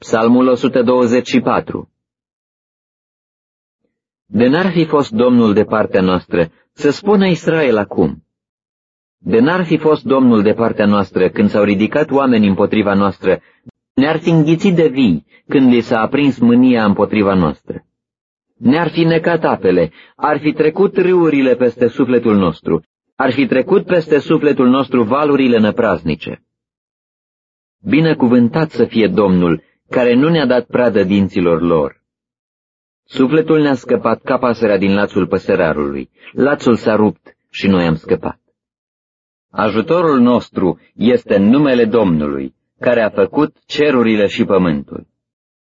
Psalmul 124. De n-ar fi fost Domnul de partea noastră, să spună Israel acum. De n-ar fi fost Domnul de partea noastră când s-au ridicat oameni împotriva noastră, ne-ar fi înghițit de vii când li s-a aprins mânia împotriva noastră. Ne-ar fi necat apele, ar fi trecut râurile peste sufletul nostru, ar fi trecut peste sufletul nostru valurile năpraznice. Binecuvântat să fie Domnul, care nu ne-a dat pradă dinților lor. Sufletul ne-a scăpat ca pasărea din lațul păsărarului, lațul s-a rupt și noi am scăpat. Ajutorul nostru este în numele Domnului, care a făcut cerurile și pământul.